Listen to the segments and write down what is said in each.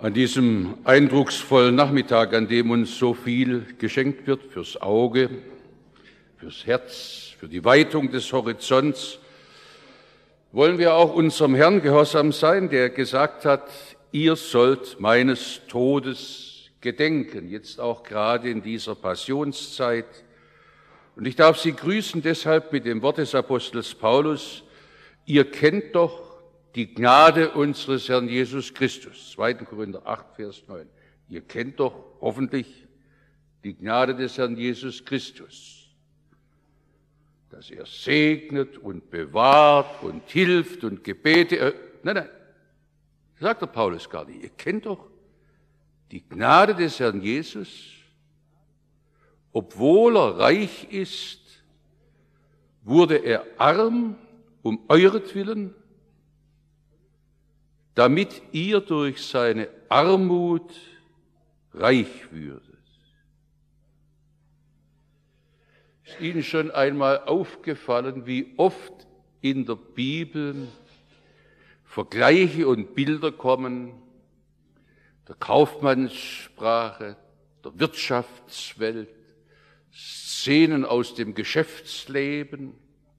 An diesem eindrucksvollen Nachmittag, an dem uns so viel geschenkt wird fürs Auge, fürs Herz, für die Weitung des Horizonts, wollen wir auch unserem Herrn gehorsam sein, der gesagt hat, ihr sollt meines Todes gedenken, jetzt auch gerade in dieser Passionszeit. Und ich darf Sie grüßen deshalb mit dem Wort des Apostels Paulus, ihr kennt doch die Gnade unseres Herrn Jesus Christus. 2. Korinther 8, Vers 9. Ihr kennt doch hoffentlich die Gnade des Herrn Jesus Christus, dass er segnet und bewahrt und hilft und Gebete. Nein, sagt der Paulus gar nicht. Ihr kennt doch die Gnade des Herrn Jesus, obwohl er reich ist, wurde er arm um euretwillen, damit ihr durch seine Armut reich würdet. Ist Ihnen schon einmal aufgefallen, wie oft in der Bibel Vergleiche und Bilder kommen, der Kaufmannssprache, der Wirtschaftswelt, Szenen aus dem Geschäftsleben?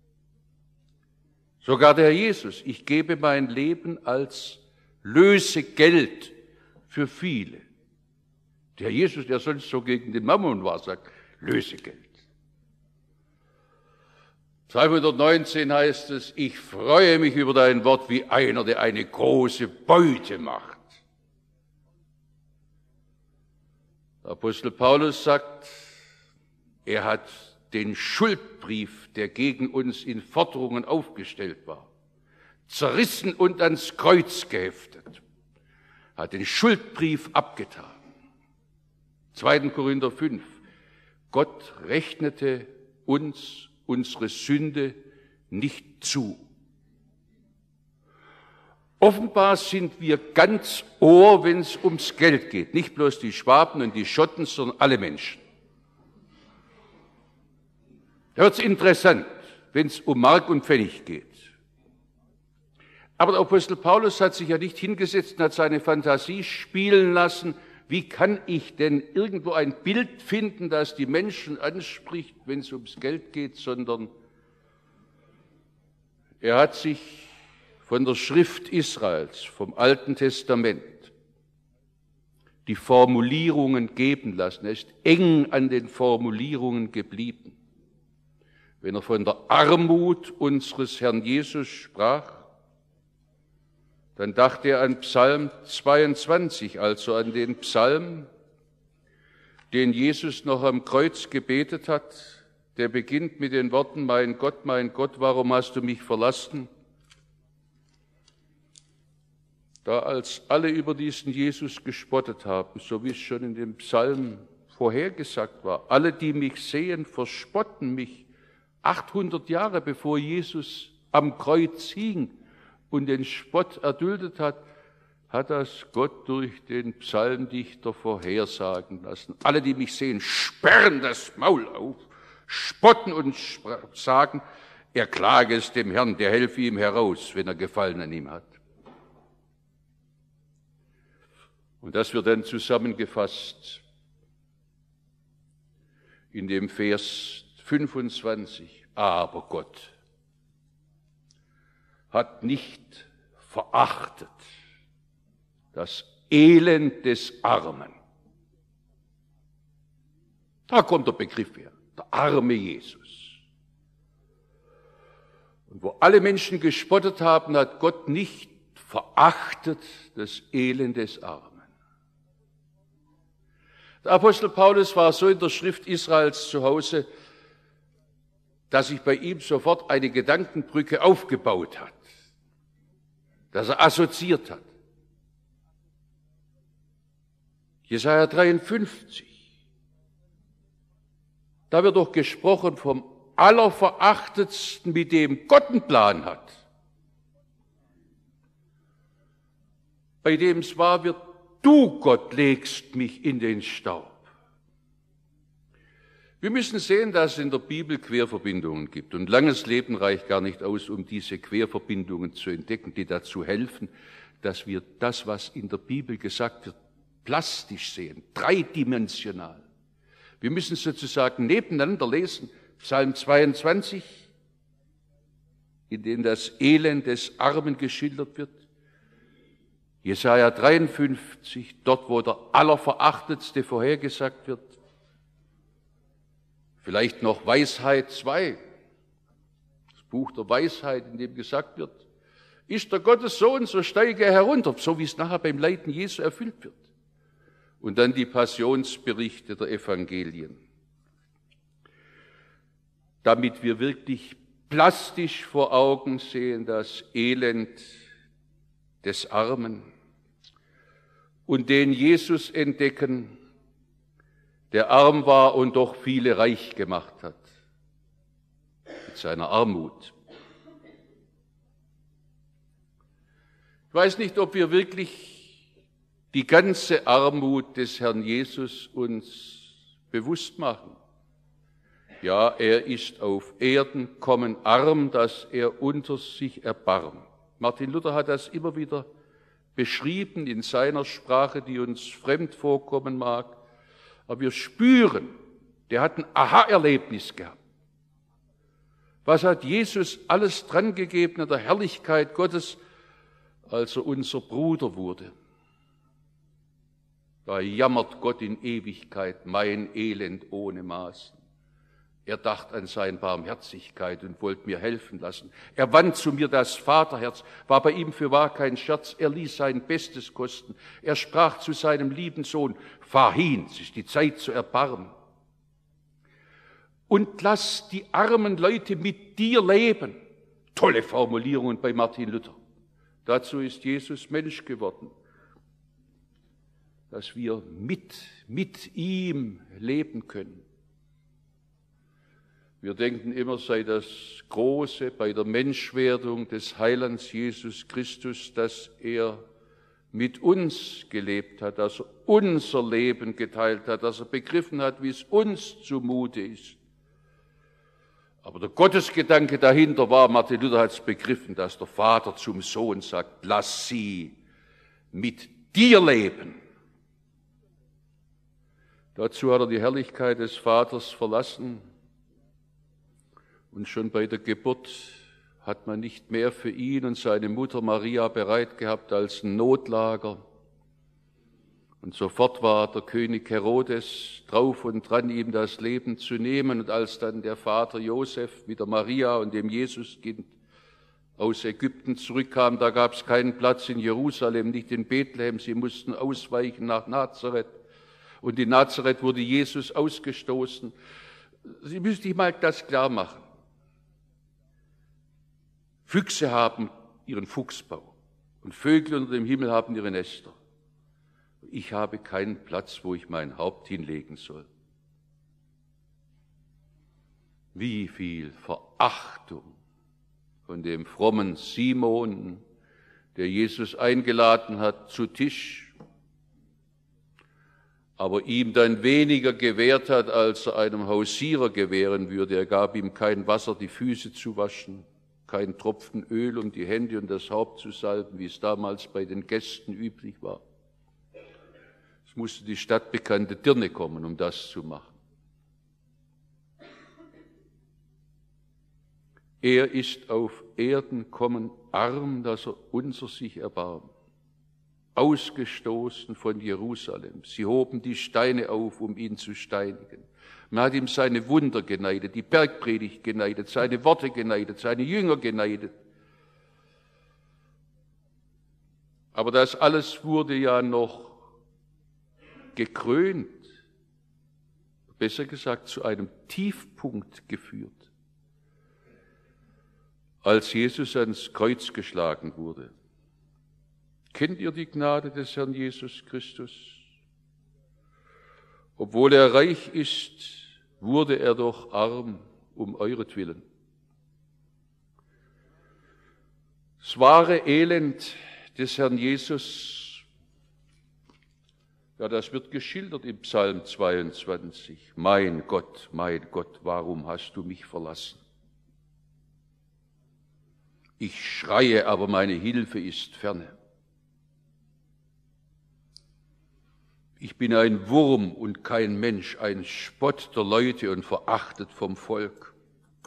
Sogar der Herr Jesus, ich gebe mein Leben als Lösegeld für viele. Der Jesus, der sonst so gegen den Mammon war, sagt Lösegeld. Psalm 119 heißt es, ich freue mich über dein Wort wie einer, der eine große Beute macht. Der Apostel Paulus sagt, er hat den Schuldbrief, der gegen uns in Forderungen aufgestellt war, zerrissen und ans Kreuz geheftet, hat den Schuldbrief abgetan. 2. Korinther 5. Gott rechnete uns unsere Sünde nicht zu. Offenbar sind wir ganz Ohr, wenn es ums Geld geht. Nicht bloß die Schwaben und die Schotten, sondern alle Menschen. Da wird es interessant, wenn es um Mark und Pfennig geht. Aber der Apostel Paulus hat sich ja nicht hingesetzt und hat seine Fantasie spielen lassen. Wie kann ich denn irgendwo ein Bild finden, das die Menschen anspricht, wenn es ums Geld geht, sondern er hat sich von der Schrift Israels, vom Alten Testament, die Formulierungen geben lassen. Er ist eng an den Formulierungen geblieben. Wenn er von der Armut unseres Herrn Jesus sprach, dann dachte er an Psalm 22, also an den Psalm, den Jesus noch am Kreuz gebetet hat. Der beginnt mit den Worten, mein Gott, warum hast du mich verlassen? Da als alle über diesen Jesus gespottet haben, so wie es schon in dem Psalm vorhergesagt war, alle, die mich sehen, verspotten mich. 800 Jahre bevor Jesus am Kreuz hing und den Spott erduldet hat, hat das Gott durch den Psalmdichter vorhersagen lassen. Alle, die mich sehen, sperren das Maul auf, spotten und sagen, er klage es dem Herrn, der helfe ihm heraus, wenn er Gefallen an ihm hat. Und das wird dann zusammengefasst in dem Vers 25. Aber Gott hat nicht verachtet das Elend des Armen. Da kommt der Begriff her, der arme Jesus. Und wo alle Menschen gespottet haben, hat Gott nicht verachtet das Elend des Armen. Der Apostel Paulus war so in der Schrift Israels zu Hause, dass sich bei ihm sofort eine Gedankenbrücke aufgebaut hat, dass er assoziiert hat. Jesaja 53. Da wird doch gesprochen vom Allerverachtetsten, mit dem Gott einen Plan hat. Bei dem es wahr wird, du, Gott, legst mich in den Staub. Wir müssen sehen, dass es in der Bibel Querverbindungen gibt. Und langes Leben reicht gar nicht aus, um diese Querverbindungen zu entdecken, die dazu helfen, dass wir das, was in der Bibel gesagt wird, plastisch sehen, dreidimensional. Wir müssen sozusagen nebeneinander lesen. Psalm 22, in dem das Elend des Armen geschildert wird. Jesaja 53, dort, wo der Allerverachtetste vorhergesagt wird. Vielleicht noch Weisheit 2, das Buch der Weisheit, in dem gesagt wird, ist der Gottessohn, so steige er herunter, so wie es nachher beim Leiden Jesu erfüllt wird. Und dann die Passionsberichte der Evangelien. Damit wir wirklich plastisch vor Augen sehen, das Elend des Armen und den Jesus entdecken, der arm war und doch viele reich gemacht hat mit seiner Armut. Ich weiß nicht, ob wir wirklich die ganze Armut des Herrn Jesus uns bewusst machen. Ja, er ist auf Erden kommen arm, dass er unter sich erbarmt. Martin Luther hat das immer wieder beschrieben in seiner Sprache, die uns fremd vorkommen mag. Aber wir spüren, der hat ein Aha-Erlebnis gehabt. Was hat Jesus alles dran gegeben an der Herrlichkeit Gottes, als er unser Bruder wurde? Da jammert Gott in Ewigkeit mein Elend ohne Maßen. Er dachte an seine Barmherzigkeit und wollte mir helfen lassen. Er wandte zu mir das Vaterherz, war bei ihm fürwahr kein Scherz. Er ließ sein Bestes kosten. Er sprach zu seinem lieben Sohn, fahr hin, es ist die Zeit zu erbarmen. Und lass die armen Leute mit dir leben. Tolle Formulierungen bei Martin Luther. Dazu ist Jesus Mensch geworden, dass wir mit ihm leben können. Wir denken immer, sei das Große bei der Menschwerdung des Heilands Jesus Christus, dass er mit uns gelebt hat, dass er unser Leben geteilt hat, dass er begriffen hat, wie es uns zumute ist. Aber der Gottesgedanke dahinter war, Martin Luther hat es begriffen, dass der Vater zum Sohn sagt, lass sie mit dir leben. Dazu hat er die Herrlichkeit des Vaters verlassen. Und schon bei der Geburt hat man nicht mehr für ihn und seine Mutter Maria bereit gehabt als ein Notlager. Und sofort war der König Herodes drauf und dran, ihm das Leben zu nehmen. Und als dann der Vater Josef mit der Maria und dem Jesuskind aus Ägypten zurückkam, da gab es keinen Platz in Jerusalem, nicht in Bethlehem. Sie mussten ausweichen nach Nazareth. Und in Nazareth wurde Jesus ausgestoßen. Sie müssen sich mal das klar machen. Füchse haben ihren Fuchsbau und Vögel unter dem Himmel haben ihre Nester. Ich habe keinen Platz, wo ich mein Haupt hinlegen soll. Wie viel Verachtung von dem frommen Simon, der Jesus eingeladen hat zu Tisch, aber ihm dann weniger gewährt hat, als er einem Hausierer gewähren würde. Er gab ihm kein Wasser, die Füße zu waschen, kein Tropfen Öl, um die Hände und das Haupt zu salben, wie es damals bei den Gästen üblich war. Es musste die stadtbekannte Dirne kommen, um das zu machen. Er ist auf Erden kommen arm, dass er unser sich erbarmt. Ausgestoßen von Jerusalem. Sie hoben die Steine auf, um ihn zu steinigen. Man hat ihm seine Wunder geneidet, die Bergpredigt geneidet, seine Worte geneidet, seine Jünger geneidet. Aber das alles wurde ja noch gekrönt, besser gesagt zu einem Tiefpunkt geführt, als Jesus ans Kreuz geschlagen wurde. Kennt ihr die Gnade des Herrn Jesus Christus? Obwohl er reich ist, wurde er doch arm um euretwillen. Das wahre Elend des Herrn Jesus, ja, das wird geschildert im Psalm 22. Mein Gott, warum hast du mich verlassen? Ich schreie, aber meine Hilfe ist ferne. Ich bin ein Wurm und kein Mensch, ein Spott der Leute und verachtet vom Volk.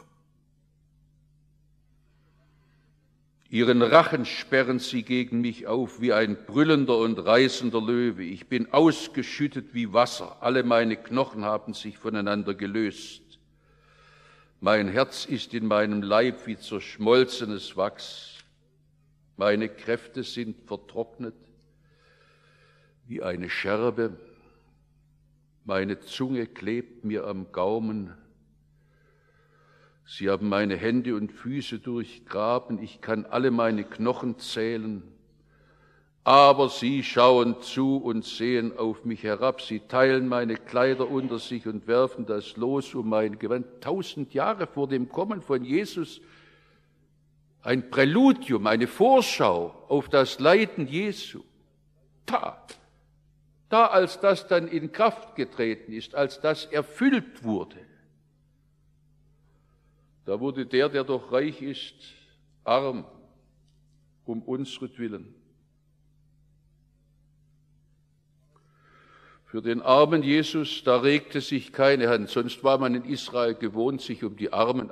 Ihren Rachen sperren sie gegen mich auf wie ein brüllender und reißender Löwe. Ich bin ausgeschüttet wie Wasser. Alle meine Knochen haben sich voneinander gelöst. Mein Herz ist in meinem Leib wie zerschmolzenes Wachs. Meine Kräfte sind vertrocknet wie eine Scherbe. Meine Zunge klebt mir am Gaumen. Sie haben meine Hände und Füße durchgraben. Ich kann alle meine Knochen zählen. Aber sie schauen zu und sehen auf mich herab. Sie teilen meine Kleider unter sich und werfen das Los um mein Gewand. 1000 Jahre vor dem Kommen von Jesus ein Präludium, eine Vorschau auf das Leiden Jesu. Da, als das dann in Kraft getreten ist, als das erfüllt wurde, da wurde der doch reich ist, arm, um unsretwillen. Für den armen Jesus, da regte sich keine Hand, sonst war man in Israel gewohnt, sich um die Armen.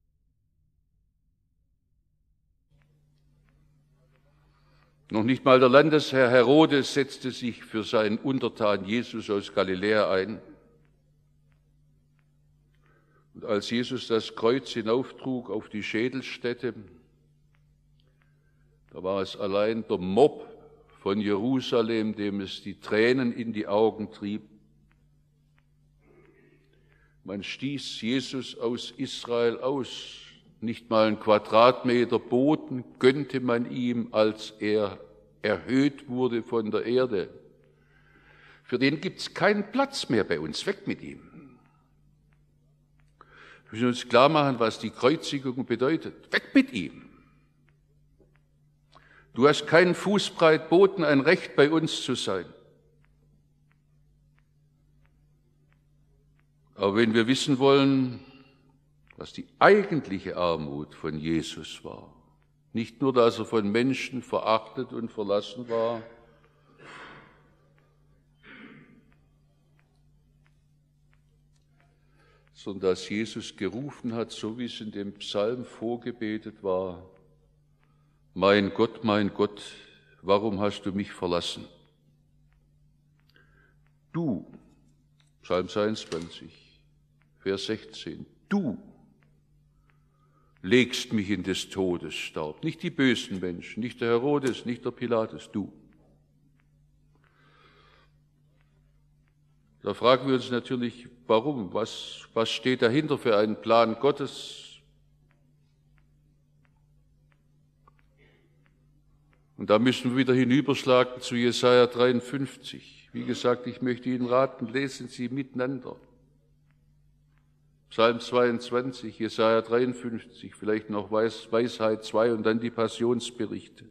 Noch nicht mal der Landesherr Herodes setzte sich für seinen Untertan Jesus aus Galiläa ein. Und als Jesus das Kreuz hinauftrug auf die Schädelstätte, da war es allein der Mob von Jerusalem, dem es die Tränen in die Augen trieb. Man stieß Jesus aus Israel aus. Nicht mal einen Quadratmeter Boden gönnte man ihm, als er erhöht wurde von der Erde. Für den gibt es keinen Platz mehr bei uns. Weg mit ihm. Wir müssen uns klar machen, was die Kreuzigung bedeutet. Weg mit ihm. Du hast keinen Fußbreit Boden, ein Recht bei uns zu sein. Aber wenn wir wissen wollen, was die eigentliche Armut von Jesus war, nicht nur, dass er von Menschen verachtet und verlassen war, sondern dass Jesus gerufen hat, so wie es in dem Psalm vorgebetet war: Mein Gott, warum hast du mich verlassen? Du, Psalm 22, Vers 16, du legst mich in des Todes Staub. Nicht die bösen Menschen, nicht der Herodes, nicht der Pilatus, du. Da fragen wir uns natürlich, warum? Was steht dahinter für einen Plan Gottes? Und da müssen wir wieder hinüberschlagen zu Jesaja 53. Wie gesagt, ich möchte Ihnen raten, lesen Sie miteinander. Psalm 22, Jesaja 53, vielleicht noch Weisheit 2 und dann die Passionsberichte.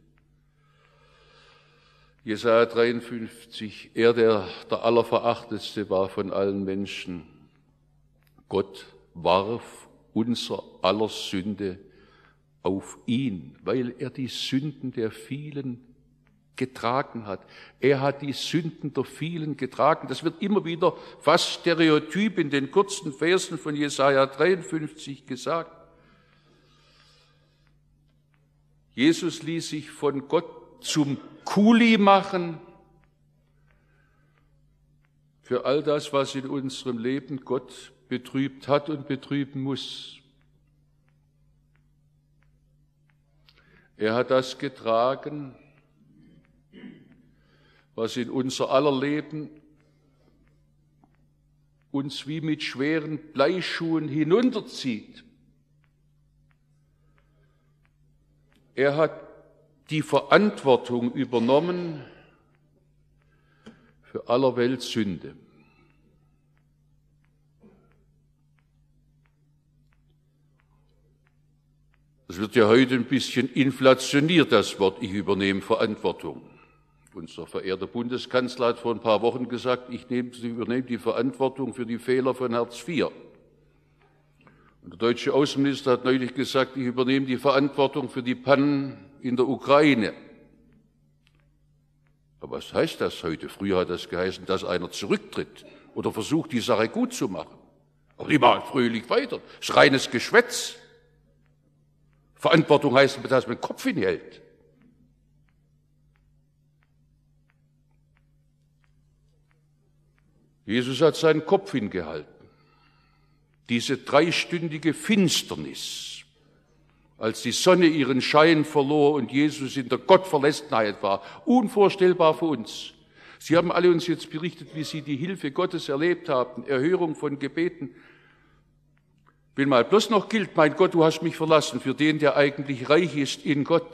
Jesaja 53, er, der Allerverachtetste war von allen Menschen. Gott warf unser aller Sünde auf ihn, weil er die Sünden der vielen getragen hat. Er hat die Sünden der vielen getragen. Das wird immer wieder fast stereotyp in den kurzen Versen von Jesaja 53 gesagt. Jesus ließ sich von Gott zum Kuli machen für all das, was in unserem Leben Gott betrübt hat und betrüben muss. Er hat das getragen, was in unser aller Leben uns wie mit schweren Bleischuhen hinunterzieht. Er hat die Verantwortung übernommen für aller Welt Sünde. Das wird ja heute ein bisschen inflationiert, das Wort, ich übernehme Verantwortung. Unser verehrter Bundeskanzler hat vor ein paar Wochen gesagt, ich übernehme die Verantwortung für die Fehler von Hartz IV. Und der deutsche Außenminister hat neulich gesagt, ich übernehme die Verantwortung für die Pannen in der Ukraine. Aber was heißt das heute? Früher hat das geheißen, dass einer zurücktritt oder versucht, die Sache gut zu machen. Aber die machen fröhlich weiter. Das ist reines Geschwätz. Verantwortung heißt, dass man den Kopf hinhält. Jesus hat seinen Kopf hingehalten. Diese 3-stündige Finsternis, als die Sonne ihren Schein verlor und Jesus in der Gottverlässenheit war, unvorstellbar für uns. Sie haben alle uns jetzt berichtet, wie sie die Hilfe Gottes erlebt haben, Erhörung von Gebeten. Wenn mal bloß noch gilt, mein Gott, du hast mich verlassen, für den, der eigentlich reich ist in Gott.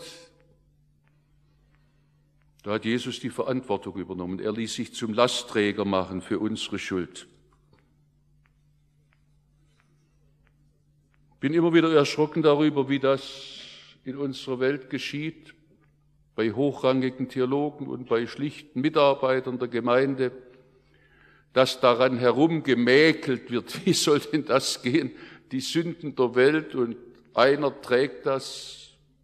Da hat Jesus die Verantwortung übernommen. Er ließ sich zum Lastträger machen für unsere Schuld. Ich bin immer wieder erschrocken darüber, wie das in unserer Welt geschieht, bei hochrangigen Theologen und bei schlichten Mitarbeitern der Gemeinde, dass daran herumgemäkelt wird. Wie soll denn das gehen? Die Sünden der Welt und einer trägt das.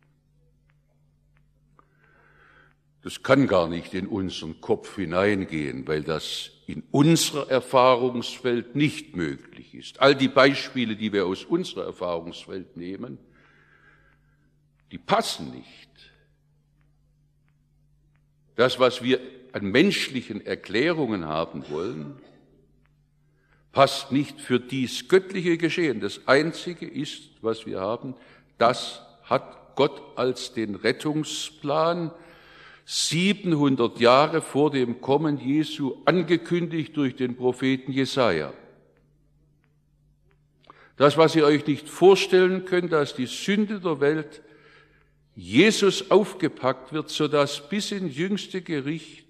Das kann gar nicht in unseren Kopf hineingehen, weil das in unserer Erfahrungswelt nicht möglich ist. All die Beispiele, die wir aus unserer Erfahrungswelt nehmen, die passen nicht. Das, was wir an menschlichen Erklärungen haben wollen, passt nicht für dies göttliche Geschehen. Das Einzige ist, was wir haben, das hat Gott als den Rettungsplan 700 Jahre vor dem Kommen Jesu angekündigt durch den Propheten Jesaja. Das, was ihr euch nicht vorstellen könnt, dass die Sünde der Welt Jesus aufgepackt wird, sodass bis ins jüngste Gericht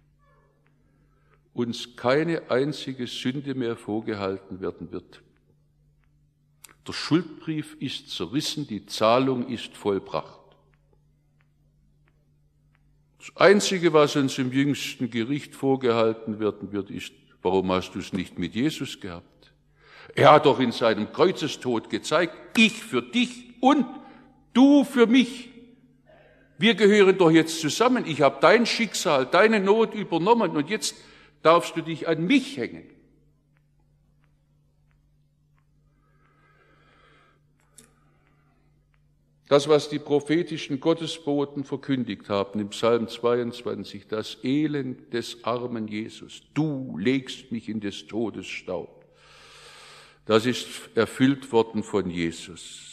uns keine einzige Sünde mehr vorgehalten werden wird. Der Schuldbrief ist zerrissen, die Zahlung ist vollbracht. Das Einzige, was uns im jüngsten Gericht vorgehalten werden wird, ist, warum hast du es nicht mit Jesus gehabt? Er hat doch in seinem Kreuzestod gezeigt, ich für dich und du für mich. Wir gehören doch jetzt zusammen. Ich habe dein Schicksal, deine Not übernommen und jetzt darfst du dich an mich hängen. Das, was die prophetischen Gottesboten verkündigt haben im Psalm 22, das Elend des armen Jesus. Du legst mich in des Todes Staub. Das ist erfüllt worden von Jesus.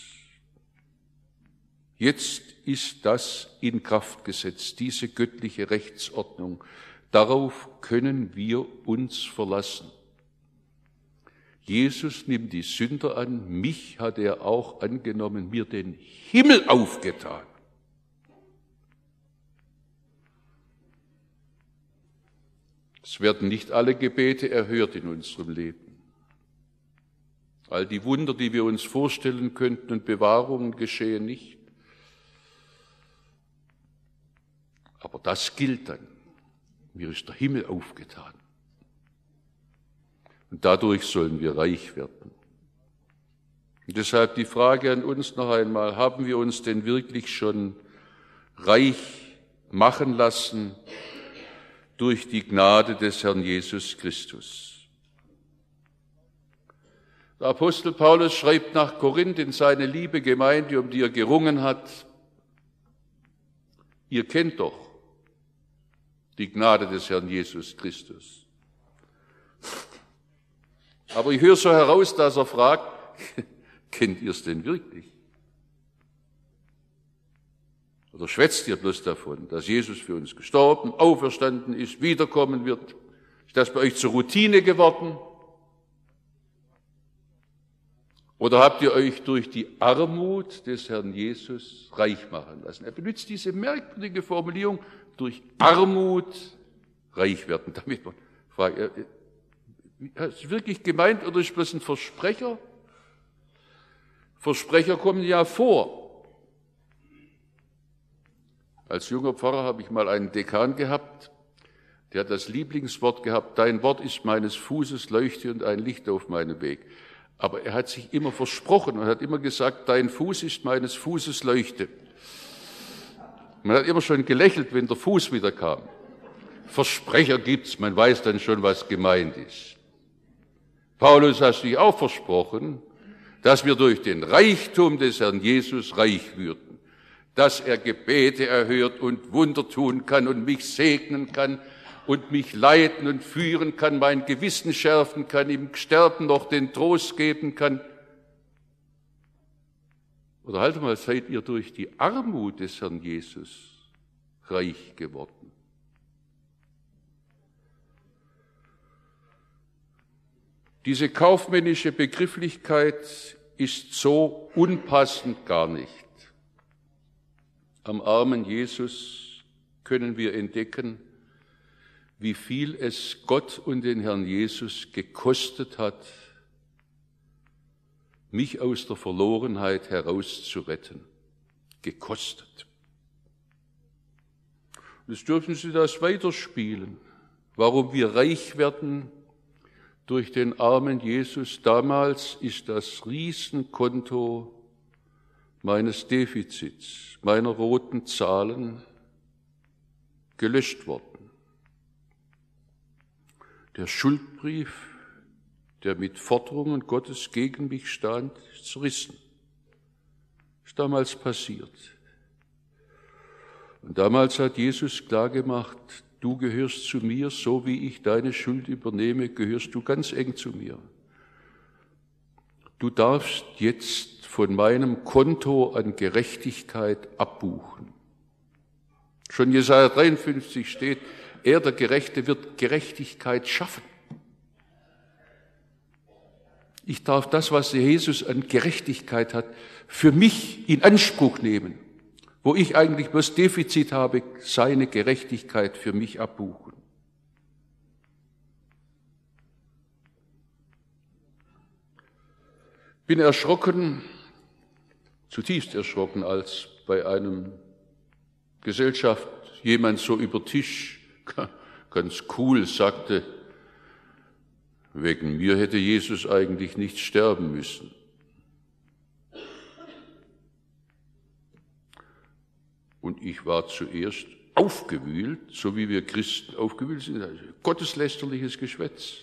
Jetzt ist das in Kraft gesetzt, diese göttliche Rechtsordnung. Darauf können wir uns verlassen. Jesus nimmt die Sünder an, mich hat er auch angenommen, mir den Himmel aufgetan. Es werden nicht alle Gebete erhört in unserem Leben. All die Wunder, die wir uns vorstellen könnten und Bewahrungen geschehen nicht. Aber das gilt dann. Mir ist der Himmel aufgetan. Und dadurch sollen wir reich werden. Und deshalb die Frage an uns noch einmal, haben wir uns denn wirklich schon reich machen lassen durch die Gnade des Herrn Jesus Christus? Der Apostel Paulus schreibt nach Korinth in seine liebe Gemeinde, um die er gerungen hat, ihr kennt doch die Gnade des Herrn Jesus Christus. Aber ich höre so heraus, dass er fragt, kennt ihr es denn wirklich? Oder schwätzt ihr bloß davon, dass Jesus für uns gestorben, auferstanden ist, wiederkommen wird? Ist das bei euch zur Routine geworden? Oder habt ihr euch durch die Armut des Herrn Jesus reich machen lassen? Er benutzt diese merkwürdige Formulierung, durch Armut reich werden. Damit man fragt, ist es wirklich gemeint oder ist es bloß ein Versprecher? Versprecher kommen ja vor. Als junger Pfarrer habe ich mal einen Dekan gehabt, der hat das Lieblingswort gehabt, dein Wort ist meines Fußes Leuchte und ein Licht auf meinem Weg. Aber er hat sich immer versprochen und hat immer gesagt, dein Fuß ist meines Fußes Leuchte. Man hat immer schon gelächelt, wenn der Fuß wieder kam. Versprecher gibt's, man weiß dann schon, was gemeint ist. Paulus hat sich auch versprochen, dass wir durch den Reichtum des Herrn Jesus reich würden, dass er Gebete erhört und Wunder tun kann und mich segnen kann und mich leiten und führen kann, mein Gewissen schärfen kann, im Sterben noch den Trost geben kann. Oder halt mal, seid ihr durch die Armut des Herrn Jesus reich geworden? Diese kaufmännische Begrifflichkeit ist so unpassend gar nicht. Am armen Jesus können wir entdecken, wie viel es Gott und den Herrn Jesus gekostet hat, mich aus der Verlorenheit herauszuretten. Gekostet. Jetzt dürfen Sie das weiterspielen. Warum wir reich werden durch den armen Jesus damals, ist das Riesenkonto meines Defizits, meiner roten Zahlen gelöscht worden. Der Schuldbrief, der mit Forderungen Gottes gegen mich stand, ist zerrissen. Ist damals passiert. Und damals hat Jesus klargemacht, du gehörst zu mir, so wie ich deine Schuld übernehme, gehörst du ganz eng zu mir. Du darfst jetzt von meinem Konto an Gerechtigkeit abbuchen. Schon Jesaja 53 steht, er, der Gerechte, wird Gerechtigkeit schaffen. Ich darf das, was Jesus an Gerechtigkeit hat, für mich in Anspruch nehmen, wo ich eigentlich bloß Defizit habe, seine Gerechtigkeit für mich abbuchen. Bin erschrocken, zutiefst erschrocken, als bei einem Gesellschaft jemand so über Tisch ganz cool sagte, wegen mir hätte Jesus eigentlich nicht sterben müssen. Und ich war zuerst aufgewühlt, so wie wir Christen aufgewühlt sind, gotteslästerliches Geschwätz.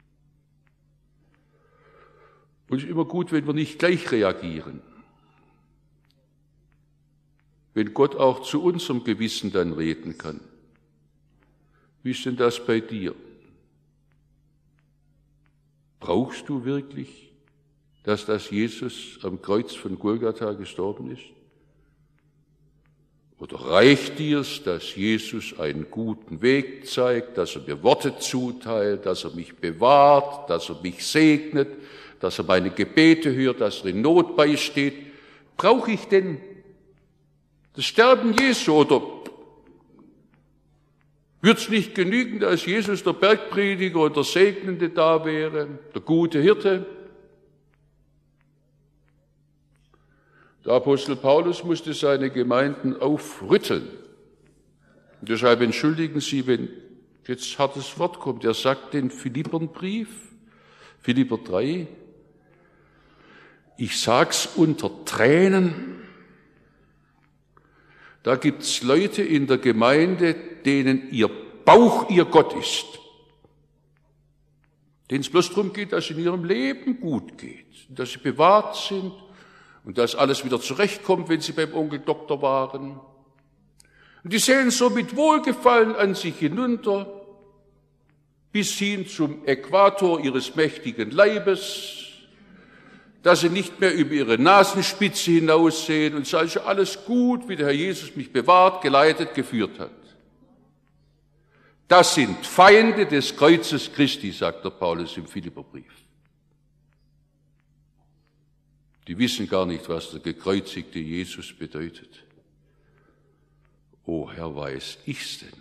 Und es ist immer gut, wenn wir nicht gleich reagieren. Wenn Gott auch zu unserem Gewissen dann reden kann. Wie ist denn das bei dir? Brauchst du wirklich, dass das Jesus am Kreuz von Golgatha gestorben ist? Oder reicht dir's, dass Jesus einen guten Weg zeigt, dass er mir Worte zuteilt, dass er mich bewahrt, dass er mich segnet, dass er meine Gebete hört, dass er in Not beisteht? Brauche ich denn das Sterben Jesu oder wird's nicht genügen, dass Jesus der Bergprediger und der Segnende da wäre, der gute Hirte? Der Apostel Paulus musste seine Gemeinden aufrütteln. Und deshalb entschuldigen Sie, wenn jetzt hartes Wort kommt. Er sagt den Philipperbrief, Philipper 3, ich sag's unter Tränen, da gibt's Leute in der Gemeinde, denen ihr Bauch ihr Gott ist. Denen es bloß darum geht, dass es in ihrem Leben gut geht, dass sie bewahrt sind und dass alles wieder zurechtkommt, wenn sie beim Onkel Doktor waren. Und die sehen so mit Wohlgefallen an sich hinunter, bis hin zum Äquator ihres mächtigen Leibes, dass sie nicht mehr über ihre Nasenspitze hinaussehen und sagen, alles gut, wie der Herr Jesus mich bewahrt, geleitet, geführt hat. Das sind Feinde des Kreuzes Christi, sagt der Paulus im Philipperbrief. Die wissen gar nicht, was der gekreuzigte Jesus bedeutet. Oh Herr, weiß ich's denn?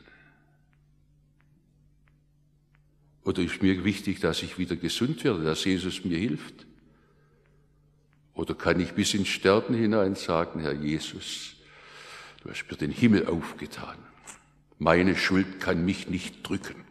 Oder ist mir wichtig, dass ich wieder gesund werde, dass Jesus mir hilft? Oder kann ich bis ins Sterben hinein sagen, Herr Jesus, du hast mir den Himmel aufgetan. Meine Schuld kann mich nicht drücken.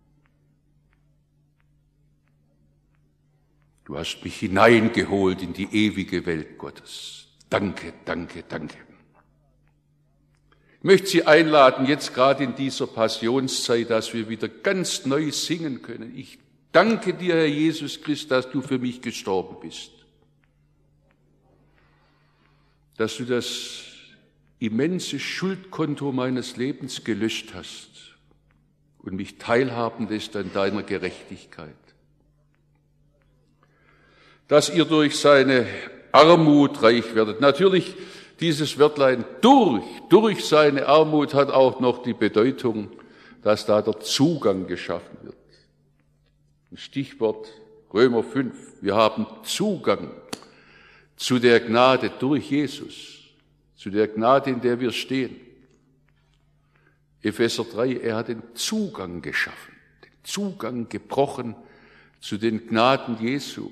Du hast mich hineingeholt in die ewige Welt Gottes. Danke, danke, danke. Ich möchte Sie einladen, jetzt gerade in dieser Passionszeit, dass wir wieder ganz neu singen können. Ich danke dir, Herr Jesus Christus, dass du für mich gestorben bist. Dass du das immense Schuldkonto meines Lebens gelöscht hast und mich teilhaben lässt an deiner Gerechtigkeit. Dass ihr durch seine Armut reich werdet. Natürlich, dieses Wörtlein durch seine Armut hat auch noch die Bedeutung, dass da der Zugang geschaffen wird. Ein Stichwort Römer 5. Wir haben Zugang zu der Gnade durch Jesus, zu der Gnade, in der wir stehen. Epheser 3, er hat den Zugang geschaffen, den Zugang gebrochen zu den Gnaden Jesu.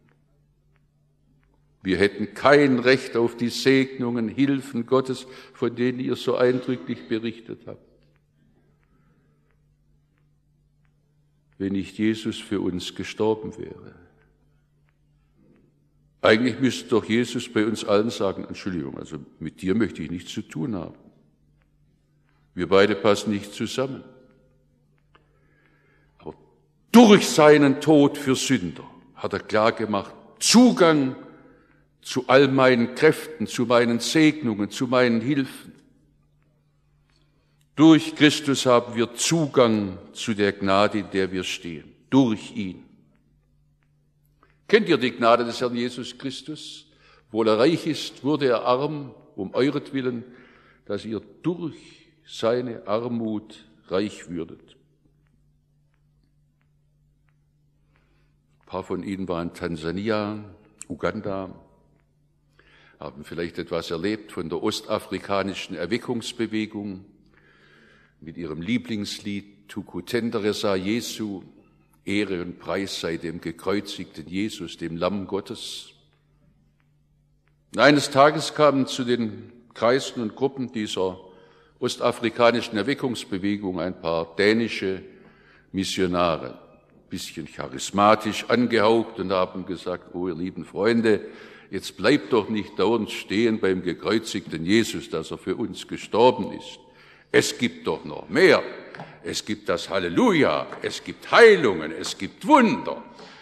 Wir hätten kein Recht auf die Segnungen, Hilfen Gottes, von denen ihr so eindrücklich berichtet habt, wenn nicht Jesus für uns gestorben wäre. Eigentlich müsste doch Jesus bei uns allen sagen, Entschuldigung, also mit dir möchte ich nichts zu tun haben. Wir beide passen nicht zusammen. Aber durch seinen Tod für Sünder hat er klargemacht, Zugang zu all meinen Kräften, zu meinen Segnungen, zu meinen Hilfen. Durch Christus haben wir Zugang zu der Gnade, in der wir stehen. Durch ihn. Kennt ihr die Gnade des Herrn Jesus Christus? Obwohl er reich ist, wurde er arm, um euretwillen, dass ihr durch seine Armut reich würdet. Ein paar von ihnen waren in Tansania, Uganda, haben vielleicht etwas erlebt von der ostafrikanischen Erweckungsbewegung mit ihrem Lieblingslied Tukutendresa Jesu, Ehre und Preis sei dem gekreuzigten Jesus, dem Lamm Gottes. Und eines Tages kamen zu den Kreisen und Gruppen dieser ostafrikanischen Erweckungsbewegung ein paar dänische Missionare, ein bisschen charismatisch angehaucht und haben gesagt, oh ihr lieben Freunde, jetzt bleibt doch nicht dauernd stehen beim gekreuzigten Jesus, dass er für uns gestorben ist. Es gibt doch noch mehr. Es gibt das Halleluja, es gibt Heilungen, es gibt Wunder.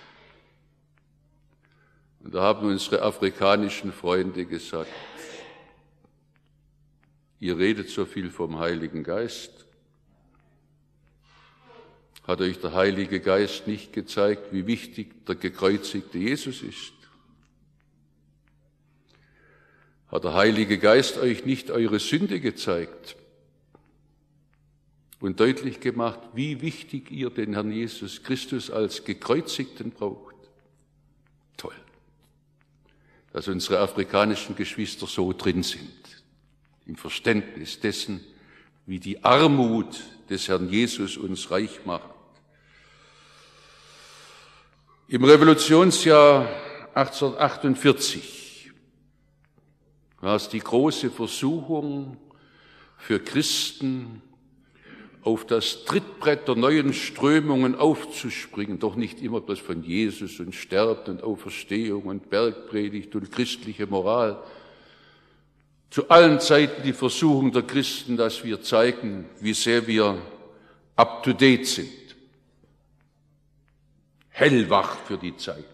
Und da haben unsere afrikanischen Freunde gesagt, ihr redet so viel vom Heiligen Geist. Hat euch der Heilige Geist nicht gezeigt, wie wichtig der gekreuzigte Jesus ist? Hat der Heilige Geist euch nicht eure Sünde gezeigt und deutlich gemacht, wie wichtig ihr den Herrn Jesus Christus als Gekreuzigten braucht? Toll, dass unsere afrikanischen Geschwister so drin sind, im Verständnis dessen, wie die Armut des Herrn Jesus uns reich macht. Im Revolutionsjahr 1848 war es die große Versuchung für Christen, auf das Trittbrett der neuen Strömungen aufzuspringen, doch nicht immer bloß von Jesus und Sterben und Auferstehung und Bergpredigt und christliche Moral. Zu allen Zeiten die Versuchung der Christen, dass wir zeigen, wie sehr wir up-to-date sind, hellwach für die Zeit.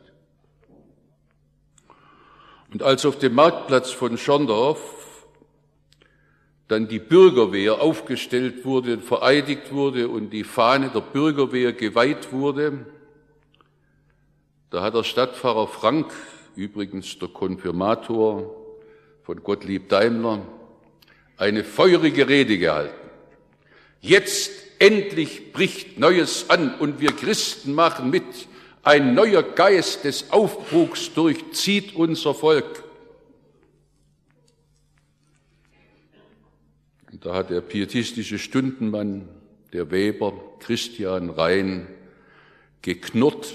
Und als auf dem Marktplatz von Schorndorf dann die Bürgerwehr aufgestellt wurde und vereidigt wurde und die Fahne der Bürgerwehr geweiht wurde, da hat der Stadtpfarrer Frank, übrigens der Konfirmator von Gottlieb Daimler, eine feurige Rede gehalten. Jetzt endlich bricht Neues an und wir Christen machen mit. Ein neuer Geist des Aufbruchs durchzieht unser Volk. Und da hat der pietistische Stundenmann, der Weber Christian Rhein, geknurrt: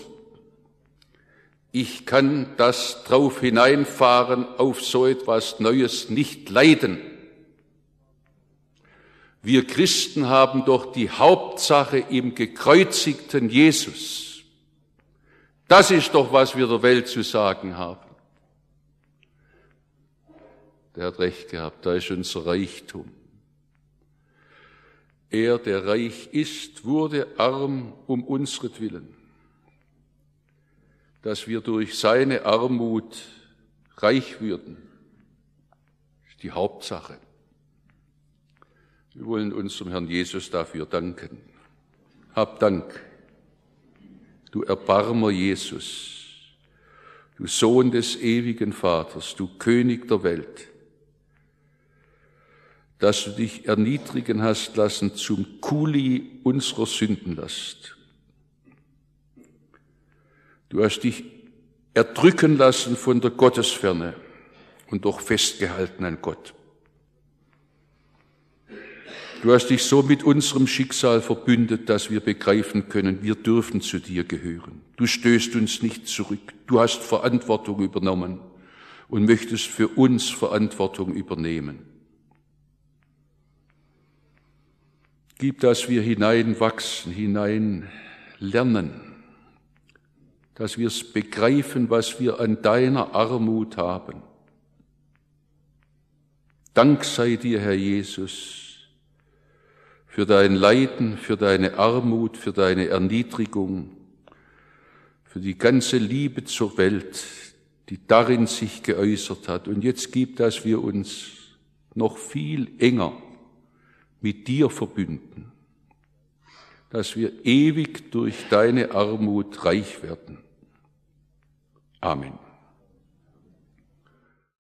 Ich kann das drauf hineinfahren auf so etwas Neues nicht leiden. Wir Christen haben doch die Hauptsache im gekreuzigten Jesus. Das ist doch, was wir der Welt zu sagen haben. Der hat recht gehabt, da ist unser Reichtum. Er, der reich ist, wurde arm um unsretwillen, dass wir durch seine Armut reich würden. Das ist die Hauptsache. Wir wollen unserem Herrn Jesus dafür danken. Hab Dank, du Erbarmer Jesus, du Sohn des ewigen Vaters, du König der Welt, dass du dich erniedrigen hast lassen zum Kuli unserer Sündenlast. Du hast dich erdrücken lassen von der Gottesferne und doch festgehalten an Gott. Du hast dich so mit unserem Schicksal verbündet, dass wir begreifen können, wir dürfen zu dir gehören. Du stößt uns nicht zurück. Du hast Verantwortung übernommen und möchtest für uns Verantwortung übernehmen. Gib, dass wir hineinwachsen, hineinlernen, dass wir es begreifen, was wir an deiner Armut haben. Dank sei dir, Herr Jesus, für dein Leiden, für deine Armut, für deine Erniedrigung, für die ganze Liebe zur Welt, die darin sich geäußert hat. Und jetzt gib, dass wir uns noch viel enger mit dir verbünden, dass wir ewig durch deine Armut reich werden. Amen.